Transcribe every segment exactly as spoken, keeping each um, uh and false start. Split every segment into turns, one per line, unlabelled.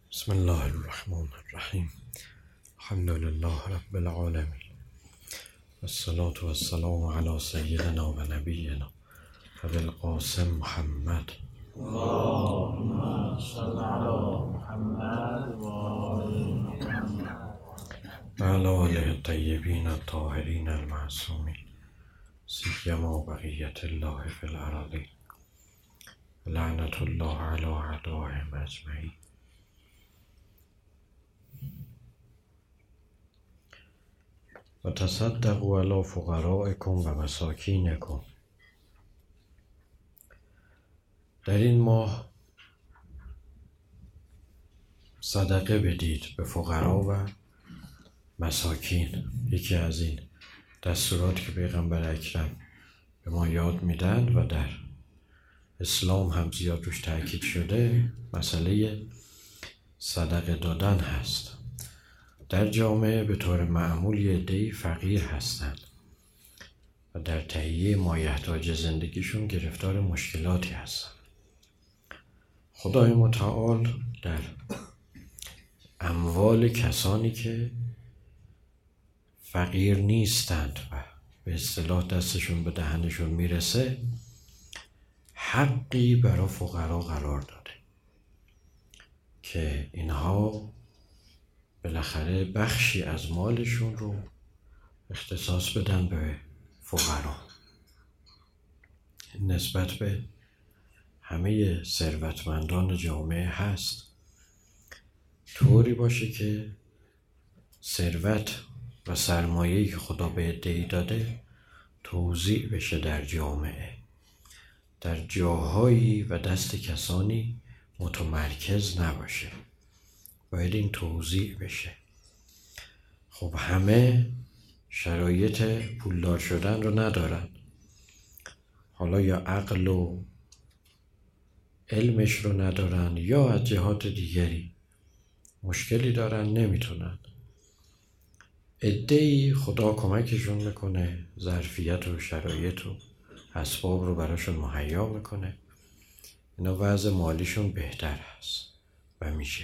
بسم الله الرحمن الرحیم. الحمد لله رب العالمین، والصلاة والسلام علی سیدنا و نبینا ابی القاسم محمد
اللهم صل علی محمد و آل محمد
و علی آله الطیبین الطاهرین المعصومین، سیما بقیة الله فی الارضین، لعنة الله علی اعدائهم اجمعین. و تصدقوا علی فقرائکم و مساکینکم. در این ماه صدقه بدید به فقرا و مساکین. یکی از این دستورات که پیغمبر اکرم به ما یاد میدن و در اسلام هم زیاد روش تاکید شده، مسئله صدقه دادن هست. در جامعه به طور معمول یه عده‌ای فقیر هستند و در تهیه مایحتاج زندگیشون گرفتار مشکلاتی هستند. خدای متعال در اموال کسانی که فقیر نیستند و به اصطلاح دستشون به دهنشون میرسه، حقی برای فقرا قرار داده که اینها بالاخره بخشی از مالشون رو اختصاص بدن به فقرا. نسبت به همه ثروتمندان جامعه هست، طوری باشه که ثروت و سرمایه‌ای که خدا به عده‌ای داده توزیع بشه در جامعه، در جاهایی و دست کسانی متمرکز نباشه، باید این توزیع بشه. خب همه شرایط پولدار شدن رو ندارن، حالا یا عقل و علمش رو ندارن یا از جهات دیگری مشکلی دارن، نمیتونن. عده‌ای خدا کمکشون میکنه، ظرفیت و شرایط و اسباب رو براشون مهیا میکنه، اینا وضع مالیشون بهتر هست و میشه.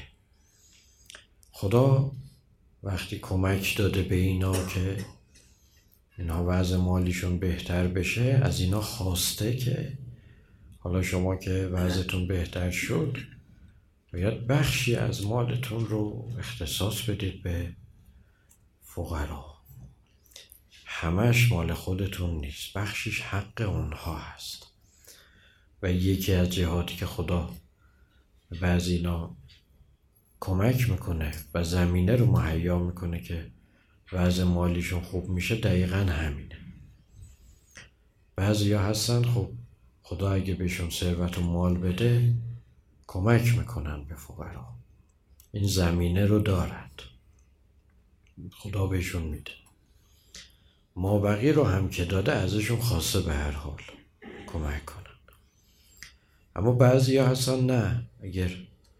خدا وقتی کمک داده به اینا که اینا وضع مالیشون بهتر بشه، از اینا خواسته که حالا شما که وضعتون بهتر شد باید بخشی از مالتون رو اختصاص بدید به فقرا. همش مال خودتون نیست، بخشیش حق اونها هست. و یکی از جهاتی که خدا به بعضی اینا کمک میکنه و زمینه رو مهیا میکنه که وضع مالیشون خوب میشه، دقیقا همینه. بعضی ها هستن خب خدا اگه بهشون ثروت و مال بده کمک میکنن به فقرا، این زمینه رو دارند، خدا بهشون میده. ما بقیه رو هم که داده ازشون خواسته به هر حال کمک کنن. اما بعضی ها هستن نه، اگر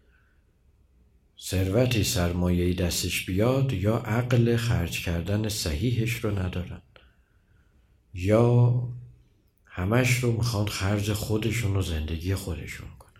ثروتی سرمایه‌ای دستش بیاد یا عقل خرج کردن صحیحش رو ندارن یا همش رو میخوان خرج خودشون و زندگی خودشون کنن.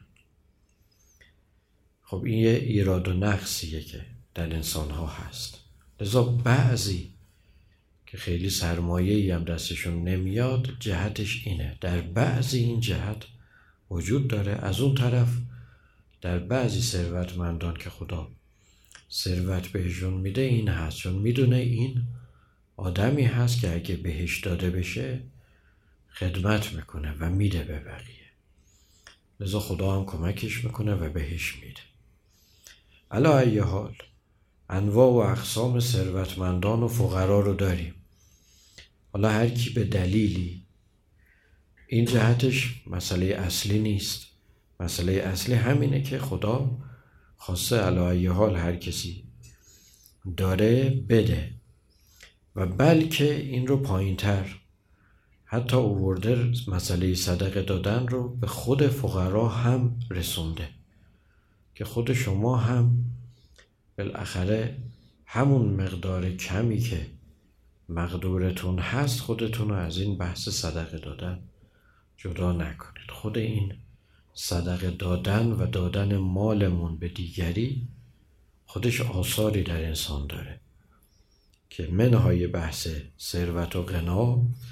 خب این یه ایراد و نقصیه که در انسان ها هست. لذا بعضی که خیلی سرمایه‌ای هم دستشون نمیاد، جهتش اینه. در بعضی این جهت وجود داره. از اون طرف در بعضی ثروتمندان که خدا ثروت بهشون میده این هست، چون میدونه این آدمی هست که اگه بهش داده بشه خدمت میکنه و میده به بقیه، لذا خدا هم کمکش میکنه و بهش میده. علی ای حال انواع و اقسام ثروتمندان و فقرا رو داریم. حالا هر کی به دلیلی، این جهتش مسئله اصلی نیست. مسئله اصلی همینه که خدا خواسته علی ای حال هر کسی داره بده و بلکه این رو پایین‌تر حتی آورده، مسئله صدقه دادن رو به خود فقرا هم رسونده که خود شما هم بالاخره همون مقدار کمی که مقدورتون هست خودتون رو از این بحث صدقه دادن جدا نکنید. خود این صدقه دادن و دادن مالمون به دیگری خودش آثاری در انسان داره که منهای بحث ثروت و غنا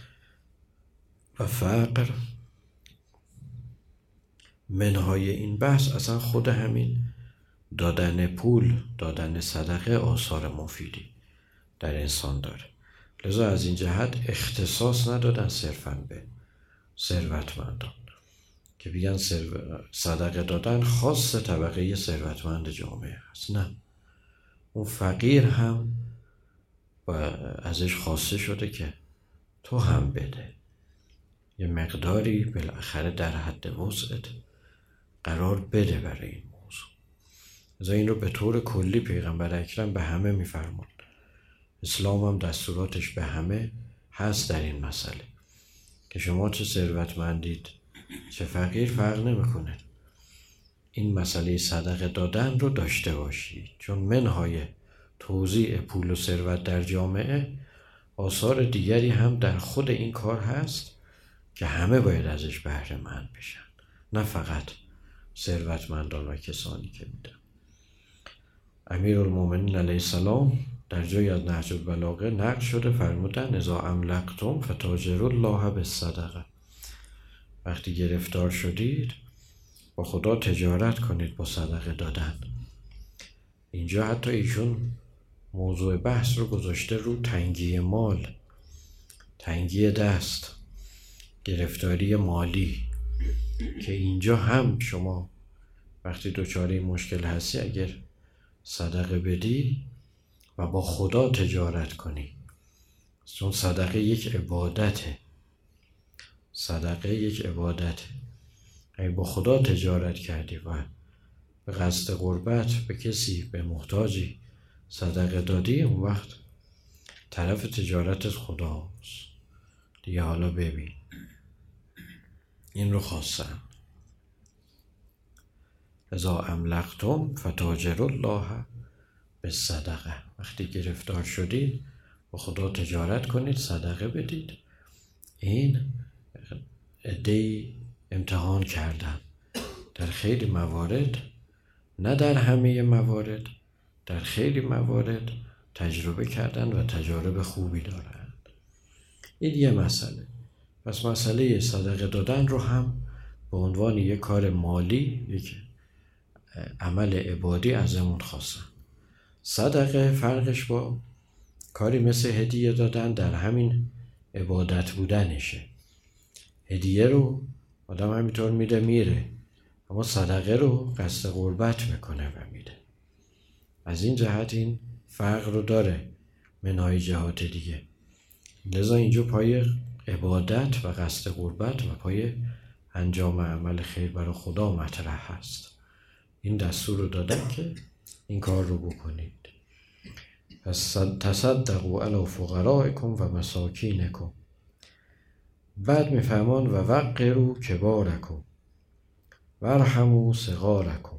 و فقر، منهای این بحث اصلا خود همین دادن پول، دادن صدقه آثار مفیدی در انسان داره. لذا از این جهت اختصاص ندادن صرفاً به ثروتمندان که بگن صدقه دادن خاص طبقه ثروتمند جامعه است. نه، اون فقیر هم و ازش خواسته شده که تو هم بده، یه مقداری بالاخره در حد وسعت قرار بده برای این موضوع. از این رو به طور کلی پیغمبر اکرم به همه میفرمود. اسلام هم دستوراتش به همه هست در این مسئله که شما چه ثروتمندید چه فقیر فرق نمیکنه، این مسئله صدقه دادن رو داشته باشید، چون منهای توزیع پول و ثروت در جامعه آثار دیگری هم در خود این کار هست که همه باید ازش بهره مند بشن، نه فقط ثروتمندان و کسانی که میدن. امیرالمومنین علیه السلام در جای از نهج البلاغه نقل شده فرمودن اذا املقتم فتاجروا الله بالصدقه، وقتی گرفتار شدید با خدا تجارت کنید با صدقه دادن. اینجا حتی ایشون موضوع بحث رو گذاشته رو تنگی مال، تنگی دست، گرفتاری مالی، که اینجا هم شما وقتی دچار این مشکل هستی اگر صدقه بدی و با خدا تجارت کنی، چون صدقه یک عبادته، صدقه یک عبادته، اگه با خدا تجارت کردی و به قصد قربت به کسی، به محتاجی صدقه دادی، اون وقت طرف تجارتت خداست دیگه. حالا ببین این رو خواستم اذا املقتم فتاجروا الله بالصدقه، وقتی گرفتار شدید با خدا تجارت کنید، صدقه بدید. این عده‌ای امتحان کردن در خیلی موارد، نه در همه موارد، در خیلی موارد تجربه کردن و تجارب خوبی دارند. این یه مسئله. پس مسئله صدقه دادن رو هم به عنوان یک کار مالی، یک عمل عبادی ازمون خواستن. صدقه فرقش با کاری مثل هدیه دادن در همین عبادت بودنشه. هدیه رو آدم همینطور میده میره، اما صدقه رو قصد قربت میکنه و میده. از این جهت این فرق رو داره منهای جهات دیگه. لذا اینجا پای عبادت و قصد قربت و پای انجام عمل خیر برای خدا مطرح هست. این دستور رو دادن که این کار رو بکنید. پس تصدقوا علی فقرائکم و مساکینکم. بعد میفهمان و وقروا کبارکم وارحموا صغارکم.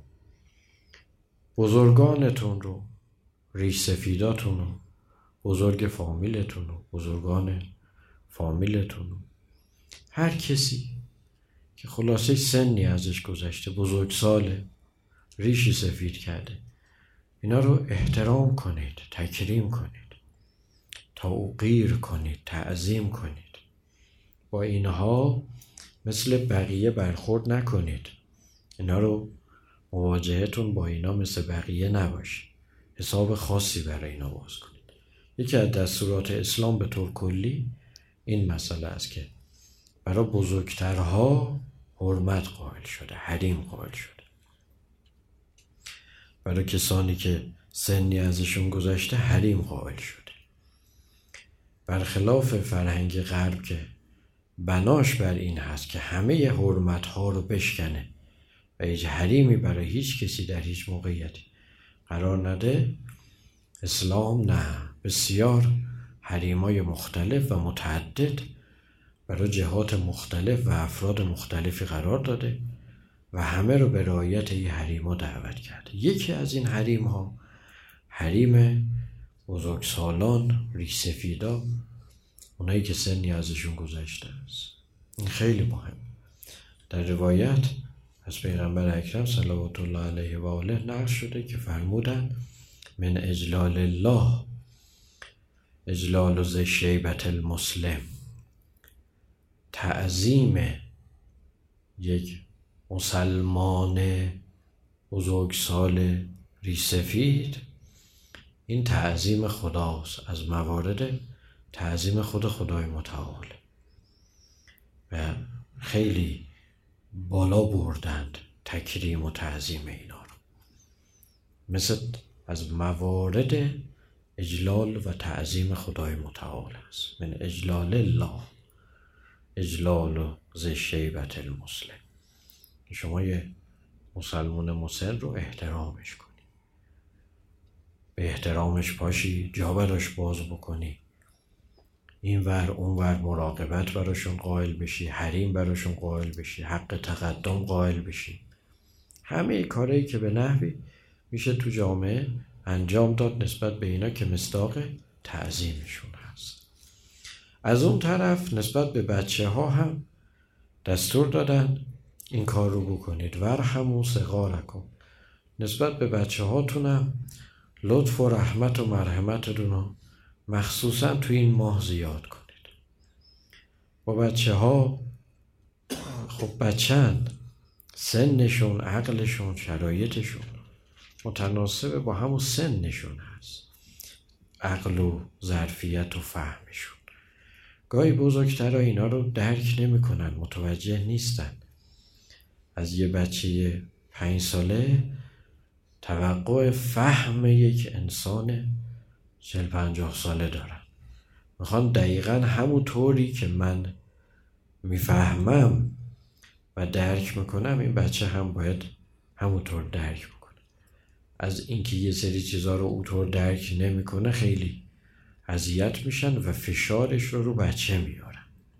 بزرگانتون رو، ریش سفیداتون رو، بزرگ فامیلتون رو، بزرگان فامیلتون رو، هر کسی که خلاصه سنی ازش گذشته، بزرگ ساله، ریشی سفید کرده، اینا رو احترام کنید، تکریم کنید، توقیر کنید، تعظیم کنید. با اینها مثل بقیه برخورد نکنید. اینا رو مواجهتون با اینا مثل بقیه نباشه. حساب خاصی برای اینا باز کنید. یکی از دستورات اسلام به طور کلی این مسئله است که برای بزرگترها حرمت قائل شده، حریم قائل شده. برای کسانی که سنی ازشون گذشته حریم قائل شده. برخلاف فرهنگ غرب که بناش بر این هست که همه حرمت ها رو بشکنه و هیچ حریمی برای هیچ کسی در هیچ موقعیتی قرار نده، اسلام نه، بسیار حریمای مختلف و متعدد برای جهات مختلف و افراد مختلفی قرار داده و همه رو به رعایت این حریم‌ها دعوت کرده. یکی از این حریم‌ها حریم بزرگسالان، ریش‌سفیدا، اونایی که سنی ازشون گذشته است. این خیلی مهم. در روایت از پیغمبر اکرم صلوات الله علیه و آله نقل شده که فرمودن من اجلال الله اجلال ذی شیبة المسلم. تعظیم یک مسلمان بزرگسال ریسفید این تعظیم خداست، از موارد تعظیم خود خدای متعال و خیلی بالا بردند تکریم و تعظیم اینا رو. مثل از موارد اجلال و تعظیم خدای متعال است. من اجلال الله اجلال ذی شیبة المسلم. شما یه مسلمان مسن رو احترامش کنی، به احترامش پاشی، جا براش باز بکنی، این ور اون ور مراقبت براشون قائل بشی، حریم براشون قائل بشی، حق تقدم قائل بشی. همه کارهایی که به نحوی میشه تو جامعه انجام داد نسبت به اینا که مصداق تعظیمشون هست. از اون طرف نسبت به بچه ها هم دستور دادن این کار رو بکنید. ورحموا صغارکم. نسبت به بچه هاتونم لطف و رحمت و مرحمتتون رو مخصوصا تو این ماه زیاد کنید. با بچه ها خب بچه‌اند، سنشون، عقلشون، شرایطشون متناسب با همون سنشون هست، عقل و ظرفیت و فهمشون. گاهی بزرگترها اینا رو درک نمی کنن، متوجه نیستن. از یه بچه پنج ساله توقع فهم یک انسان چل پنجاه ساله دارن. میخوان دقیقا همون طوری که من میفهمم و درک میکنم این بچه هم باید همونطور درک بکنه. از اینکه یه سری چیزا رو اونطور درک نمیکنه خیلی اذیت میشن و فشارش رو رو بچه میارن.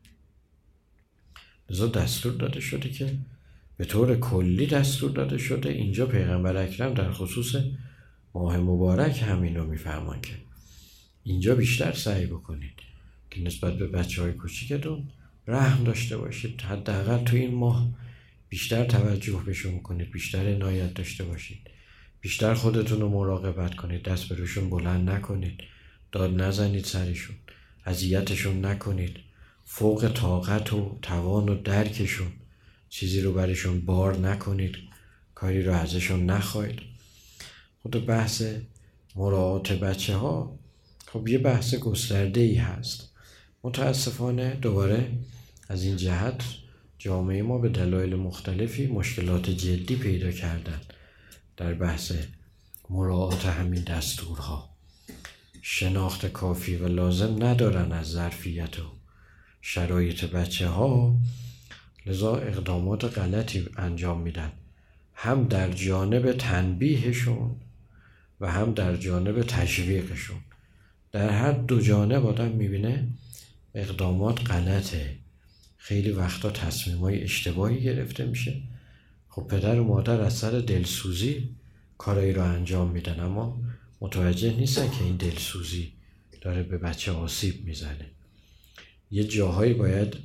لذا دستور داده شده که به طور کلی دستور داده شده. اینجا پیغمبر اکرم در خصوص ماه مبارک همین رو میفهمان که اینجا بیشتر سعی بکنید که نسبت به بچه های کوچیکتون رحم داشته باشید. حداقل تو این ماه بیشتر توجه بهشون کنید، بیشتر عنایت داشته باشید، بیشتر خودتون رو مراقبت کنید، دست به روشون بلند نکنید، داد نزنید سرشون، اذیتشون نکنید، فوق طاقت و توان و درکشون چیزی رو برشون بار نکنید، کاری رو ازشون نخواید. خود بحث مراعات بچه ها خب یه بحث گسترده ای هست. متاسفانه دوباره از این جهت جامعه ما به دلایل مختلفی مشکلات جدی پیدا کردن در بحث مراعات همین دستورها. شناخت کافی و لازم ندارن از ظرفیت و شرایط بچه ها، لذا اقدامات غلطی انجام میدن، هم در جانب تنبیهشون و هم در جانب تشویقشون. در هر دو جانب آدم میبینه اقدامات غلطه، خیلی وقتا تصمیمای اشتباهی گرفته میشه. خب پدر و مادر از سر دلسوزی کارایی رو انجام میدن اما متوجه نیستن که این دلسوزی داره به بچه آسیب میزنه. یه جاهایی باید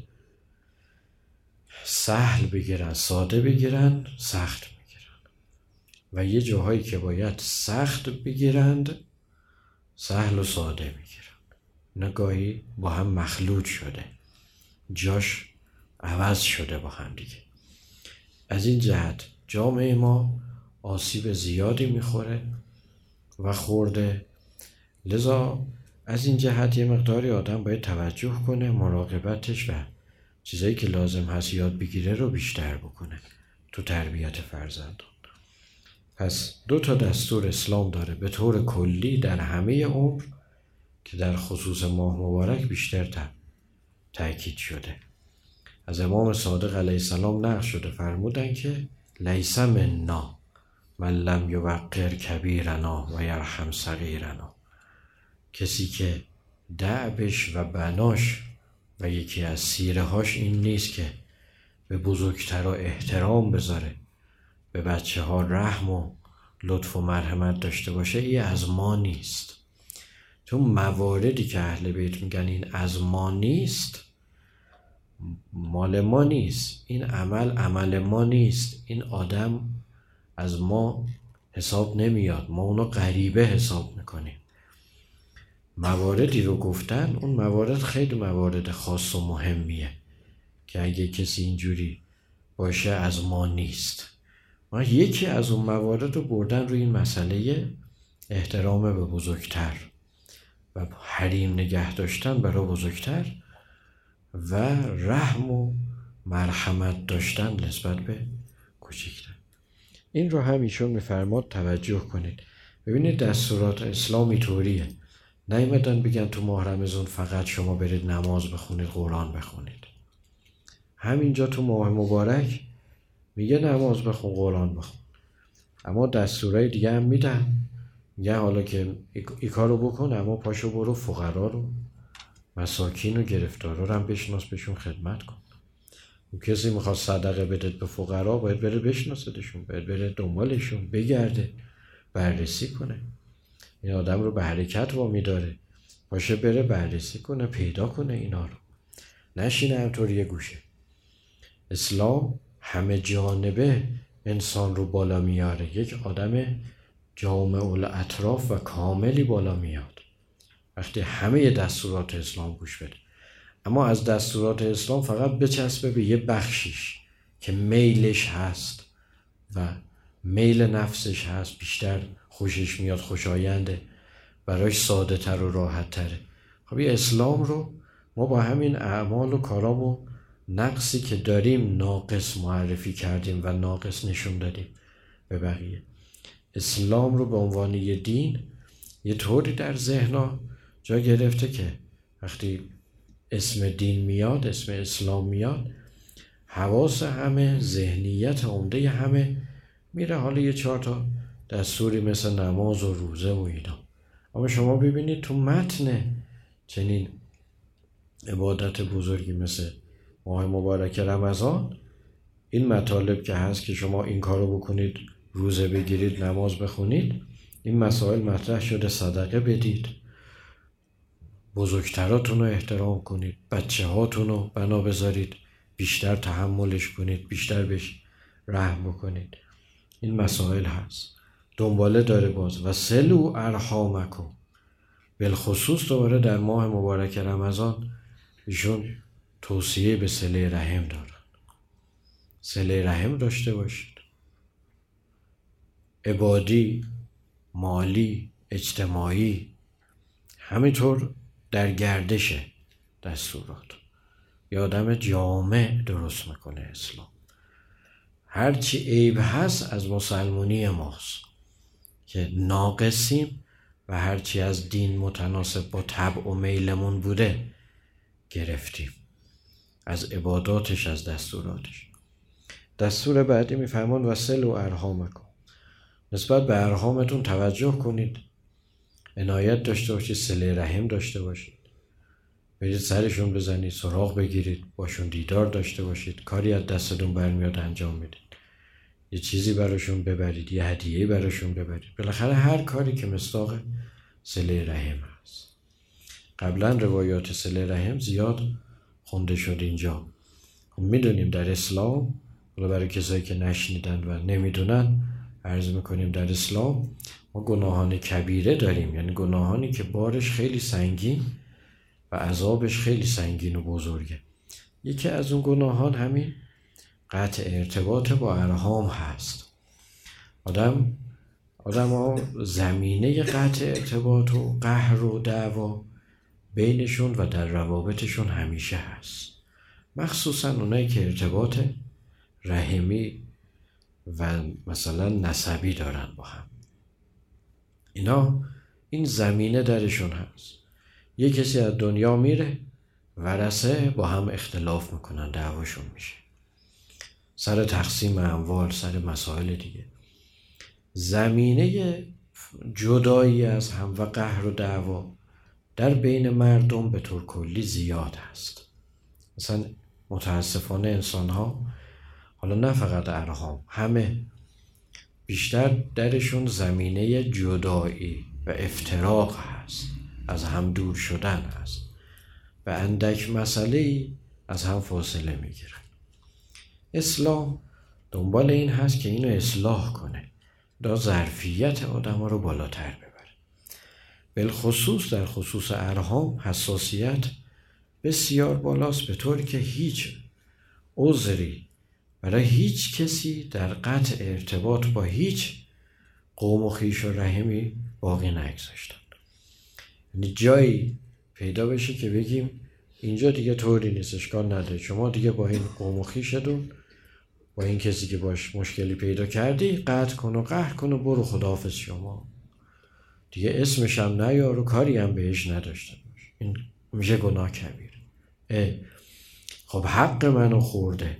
سهل بگیرن، ساده بگیرن، سخت بگیرن و یه جاهایی که باید سخت بگیرند سهل و ساده بگیرن. نگاهی با هم مخلوط شده، جاش عوض شده با هم دیگه. از این جهت جامعه ما آسیب زیادی میخوره و خورده. لذا از این جهت یه مقداری آدم باید توجه کنه، مراقبتش و چیزایی که لازم هست یاد بگیره رو بیشتر بکنه تو تربیت فرزندان. پس دو تا دستور اسلام داره به طور کلی در همه عمر که در خصوص ماه مبارک بیشتر تا تأکید شده. از امام صادق علیه السلام نقل شده فرمودن که لیس منا من لم یوقر کبیرنا و یرحم صغیرنا. کسی که دعبش و بناش و یکی از سیره هاش این نیست که به بزرگترها احترام بذاره، به بچه ها رحم و لطف و مرحمت داشته باشه، این از ما نیست. تو مواردی که اهل بیت میگن این از ما نیست، مال ما نیست، این عمل عمل ما نیست، این آدم از ما حساب نمیاد، ما اونو غریبه حساب میکنیم. مواردی رو گفتن، اون موارد خیلی موارد خاص و مهمیه که اگه کسی اینجوری باشه از ما نیست. ما یکی از اون موارد رو بردن روی این مسئله احترام به بزرگتر و حریم نگه داشتن برای بزرگتر و رحم و مرحمت داشتن نسبت به کوچکتر. این رو هم ایشون میفرماد توجه کنید. ببینید دستورات اسلامی طوریه، نیومدن بگن تو ماه رمضان فقط شما برید نماز بخونید، قرآن بخونید. همینجا تو ماه مبارک میگه نماز بخون، قرآن بخون، اما دستورای دیگه هم میدن، میگه حالا که ای کارو بکن، اما پاشو برو فقرا رو، مساکین و گرفتارا رو هم بشناس، بهشون خدمت کن. کسی میخواد صدقه بده به فقرا، باید بره بشناسدشون، باید بره دنبالشون، بگرده، بررسی کنه. این آدم رو به حرکت وامی داره، باشه بره بررسی کنه، پیدا کنه اینا رو، نشینه همطور یه گوشه. اسلام همه جانبه انسان رو بالا میاره، یک آدم جامع الاطراف و کاملی بالا میاد وقتی همه دستورات اسلام گوش بده. اما از دستورات اسلام فقط بچسبه به یه بخشیش که میلش هست و میل نفسش هست، بیشتر خوشش میاد، خوشاینده، برایش ساده تر و راحت تره. خب این اسلام رو ما با همین اعمال و کارام و نقصی که داریم ناقص معرفی کردیم و ناقص نشون دادیم به بقیه. اسلام رو به عنوان یه دین یه طوری در ذهنها جا گرفته که وقتی اسم دین میاد، اسم اسلام میاد، حواس همه، ذهنیت عمده همه میره حالا یه چهار تا دستوری مثل نماز و روزه و اینا. اما شما ببینید تو متن چنین عبادت بزرگی مثل ماه مبارک رمضان، این مطالب که هست که شما این کارو بکنید، روزه بگیرید، نماز بخونید، این مسائل مطرح شده، صدقه بدید، بزرگتراتون رو احترام کنید، بچه هاتون رو بنا بذارید، بیشتر تحملش کنید، بیشتر بهش رحم بکنید. این مسائل هست. دنباله داره باز و سلو ارحامکم، بالخصوص دوباره در ماه مبارک رمضان ایشون توصیه به صله رحم دارن. صله رحم داشته باشید، عبادی، مالی، اجتماعی، همینطور در گردش دستورات. یه آدم جامع درست میکنه اسلام. هرچی عیب هست از مسلمانی ماست که ناقصیم و هرچی از دین متناسب با طبع و میلمون بوده گرفتیم، از عباداتش، از دستوراتش. دستور بعدی میفرمان وصل و ارحامکم، نسبت به ارحامتون توجه کنید، عنایت داشته باشید، صله رحم داشته باشید، برید سرشون بزنید، سراغ بگیرید، باشون دیدار داشته باشید، کاری از دستتون برمیاد انجام بدید، یه چیزی براشون ببرید، یه هدیه براشون ببرید، بالاخره هر کاری که مصداق صله رحم هست. قبلا روایات صله رحم زیاد خونده شد اینجا. میدونیم در اسلام، برای کسایی که نشنیدن و نمیدونن عرض میکنیم، در اسلام ما گناهان کبیره داریم، یعنی گناهانی که بارش خیلی سنگین و عذابش خیلی سنگین و بزرگه. یکی از اون گناهان همین قطع ارتباط با ارحام هست. آدم آدم ها زمینه قطع ارتباط و قهر و دعوا بینشون و در روابطشون همیشه هست، مخصوصا اونایی که ارتباط رحمی و مثلا نسبی دارن با هم. اینا این زمینه درشون هست. یه کسی از دنیا میره، ورثه با هم اختلاف میکنن، دعواشون میشه سر تقسیم اموال، سر مسائل دیگه. زمینه جدایی از هم و قهر و دعوا در بین مردم به طور کلی زیاد هست. مثلا متاسفانه انسان ها، حالا نه فقط ارحام، همه بیشتر درشون زمینه جدایی و افتراق هست، از هم دور شدن هست، به اندک مسئله‌ای از هم فاصله میگیرن. اسلام دنبال این هست که اینو اصلاح کنه، دا ظرفیت آدم ها رو بالاتر ببره. بالخصوص در خصوص ارحام حساسیت بسیار بالاست، به طوری که هیچ عذری برای هیچ کسی در قطع ارتباط با هیچ قوم و خویش و رحمی باقی نگذاشتن. یعنی جایی پیدا بشه که بگیم اینجا دیگه طوری نیست، اشکال نداره، شما دیگه با این قوم و خویشتون، با این کسی که باش مشکلی پیدا کردی قطع کن و قهر کن و برو، خداحافظ شما، دیگه اسمش هم نیار و کاری هم بهش نداشته باش. این میشه گناه کبیر. خب حق منو خورده،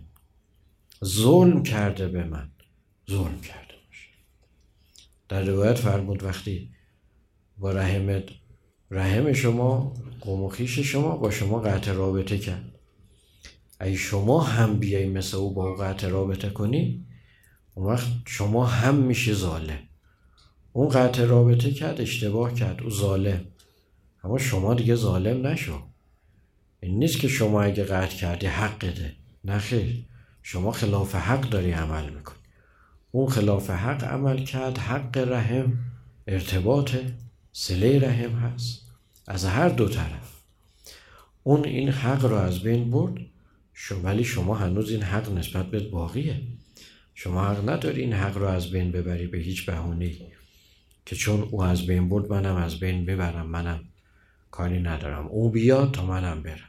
ظلم کرده به من، ظلم کرده باشه. در روایت فرمود وقتی با رحم رحم شما قوم و خویش شما با شما قطع رابطه کرد، اگه شما هم بیایی مثل او با او قطع رابطه کنی، اون وقت شما هم میشه ظالم. اون قطع رابطه کرد، اشتباه کرد، او ظالم، اما شما دیگه ظالم نشو. این نیست که شما اگه قطع کردی حقته، نه خیر، شما خلاف حق داری عمل میکنی. اون خلاف حق عمل کرد، حق رحم ارتباط صله رحم هست از هر دو طرف. اون این حق رو از بین برد، ولی شما هنوز این حق نسبت به باقیه. شما حق نداری این حق رو از بین ببری به هیچ بهونه‌ای که چون او از بین برد منم از بین ببرم، منم کاری ندارم، او بیاد تا منم برم.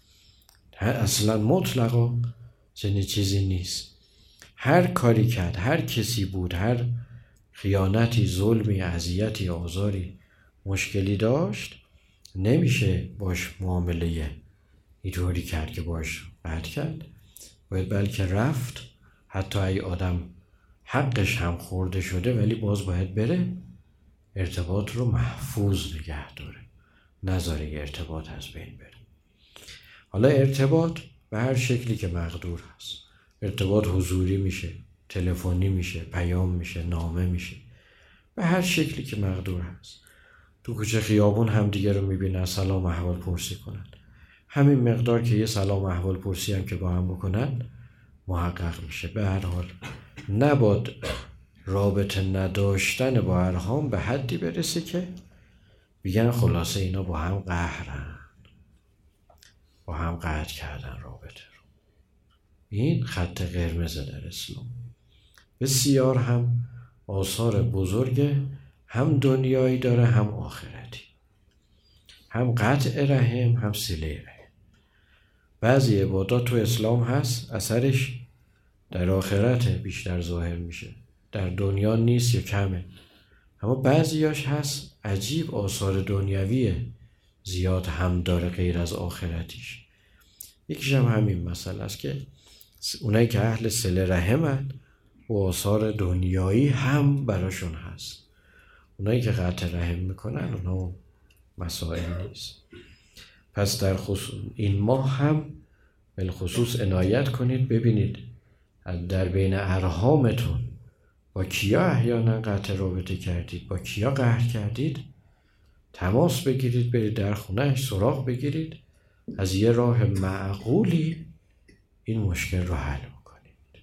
اصلا مطلقا چنین چیزی نیست. هر کاری کرد، هر کسی بود، هر خیانتی، ظلمی، اذیتی، آزاری، مشکلی داشت، نمیشه باش معامله اینطوری کرد که باش قطع کرد. باید بلکه رفت، حتی ای آدم حقش هم خورده شده ولی باز باید بره ارتباط رو محفوظ نگه داره، نذاره ارتباط از بین بره. حالا ارتباط به هر شکلی که مقدور هست، ارتباط حضوری میشه، تلفنی میشه، پیام میشه، نامه میشه، به هر شکلی که مقدور هست. تو کوچه خیابون هم دیگه رو میبینن، سلام احوال پرسی کنن، همین مقدار که یه سلام احوال پرسی هم که با هم بکنن محقق میشه. به هر حال نباید رابطه نداشتن با ارحام به حدی برسه که بگن خلاصه اینا با هم قهرن، با هم قطع کردن رابطه رو. این خط قرمز در اسلام. بسیار هم آثار بزرگ هم دنیایی داره هم آخرتی، هم قطع رحم هم صله رحم. بعضی عبادات تو اسلام هست اثرش در آخرت بیشتر ظاهر میشه، در دنیا نیست یا کمه. اما بعضیاش هست عجیب آثار دنیویه زیاد هم داره غیر از آخرتیش. یکیش هم همین مسئله است که اونایی که اهل صله رحمن و آثار دنیایی هم براشون هست، اونایی که قطع رحم میکنن اونا مسائل نیست. پس در خصوص این ماه هم بالخصوص عنایت کنید، ببینید در بین ارحامتون با کیا احیانا قطع رابطه کردید، با کیا قهر کردید، تماس بگیرید، برید در خونهش سراغ بگیرید، از یه راه معقولی این مشکل رو حل کنید.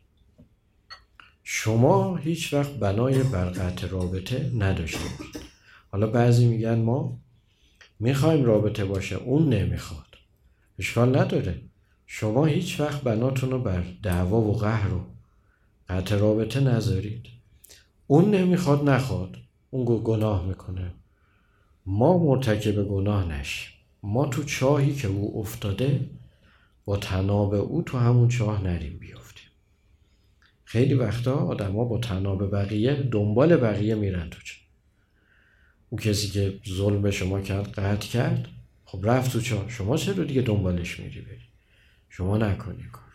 شما هیچ وقت بنای بر قطع رابطه نداشته باشید. حالا بعضی میگن ما میخوایم رابطه باشه، اون نمیخواد. اشکال نداره، شما هیچ وقت بناتون رو بر دعوا و قهر و قطع رابطه نذارید. اون نمیخواد نخواد، اون گناه میکنه، ما مرتکب گناه نشیم. ما تو چاهی که او افتاده با طناب او تو همون چاه نریم بیافتیم. خیلی وقتا آدم ها با طناب بقیه دنبال بقیه میرن تو چاه. اون کسی که ظلم به شما کرد، قطع کرد، خب رفت تو چاه، شما چرا دیگه دنبالش میری بری؟ شما نکنی کار.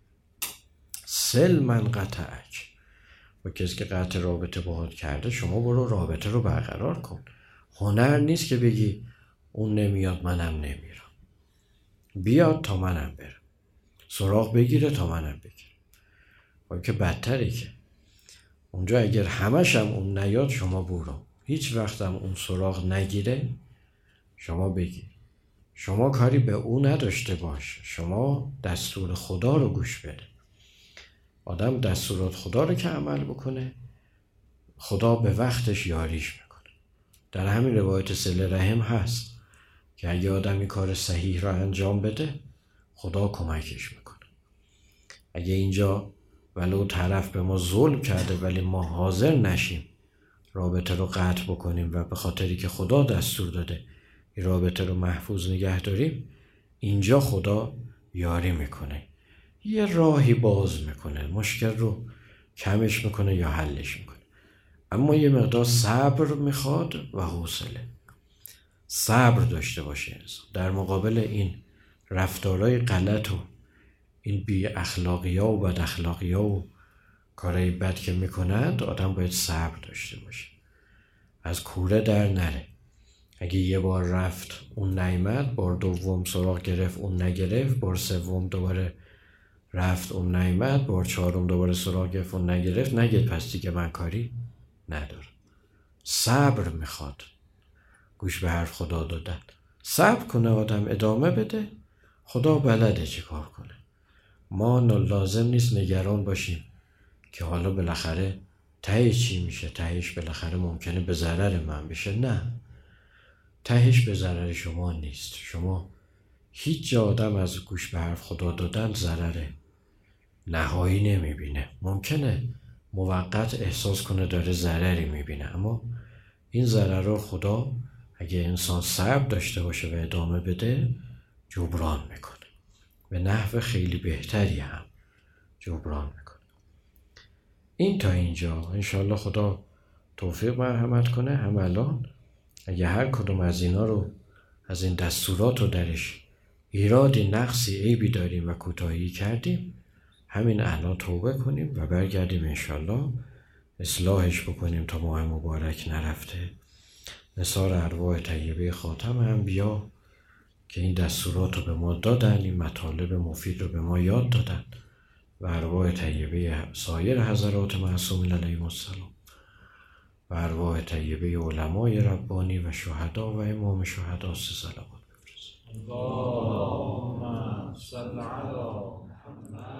سل من قطعک، با کسی که قطع رابطه باهات کرده شما برو رابطه رو برقرار کن. هنر نیست که بگی اون نمیاد منم نمیرم، بیاد تا منم برم، سراغ بگیره تا منم بگیرم. با که بدتره که اونجا اگر همش هم اون نیاد شما برو، هیچ وقت هم اون سراغ نگیره شما بگیر. شما کاری به اون نداشته باش، شما دستور خدا رو گوش بده. آدم دستورات خدا رو که عمل بکنه خدا به وقتش یاریش میکنه. در همین روایت صله رحم هست که اگه آدمی کار صحیح را انجام بده خدا کمکش میکنه. اگه اینجا ولو طرف به ما ظلم کرده ولی ما حاضر نشیم رابطه رو قطع بکنیم و به خاطری که خدا دستور داده این رابطه رو محفوظ نگه داریم، اینجا خدا یاری میکنه، یه راهی باز میکنه، مشکل رو کمش میکنه یا حلش میکنه. اما یه مقدار صبر میخواد و حوصله. صبر داشته باشه انسان در مقابل این رفتارهای غلط و این بی اخلاقی ها و بد اخلاقی ها و کارهای بد که میکنند. آدم باید صبر داشته باشه، از کوره در نره. اگه یه بار رفت اون نیامد، بار دوم سراغ گرفت اون نگرفت، بار سوم دوباره رفت اون نیامد، بار چهارم دوباره سراغ گرفت اون نگرفت، نگید پس دیگه من کاری ندارم. صبر میخواد گوش به حرف خدا دادن. صبر کنه آدم، ادامه بده، خدا بلده چه کار کنه. ما لازم نیست نگران باشیم که حالا بالاخره ته چی میشه، تهش بالاخره ممکنه به ضرر من بشه. نه، تهش به ضرر شما نیست. شما هیچ جا آدم از گوش به حرف خدا دادن ضرر نهایی نمیبینه. ممکنه موقت احساس کنه داره ضرری میبینه، اما این ضرر رو خدا اگه انسان صبر داشته باشه و ادامه بده جبران میکنه، به نحو خیلی بهتری هم جبران میکنه. این تا اینجا انشالله خدا توفیق مرحمت کنه. هم الان اگه هر کدوم از اینا رو از این دستورات رو درش ایرادی نقصی عیبی داریم و کوتاهی کردیم، همین الان توبه کنیم و برگردیم انشالله اصلاحش بکنیم تا ماه مبارک نرفته. نثار ارواح طیبه خاتم انبیا که این دستورات رو به ما دادن، این مطالب مفید رو به ما یاد دادن، و ارواح طیبه سایر حضرات معصومین علیهم السلام و ارواح طیبه علمای ربانی و شهدا و امام شهدا سه صلوات بفرست.
اللهم صل علی محمد.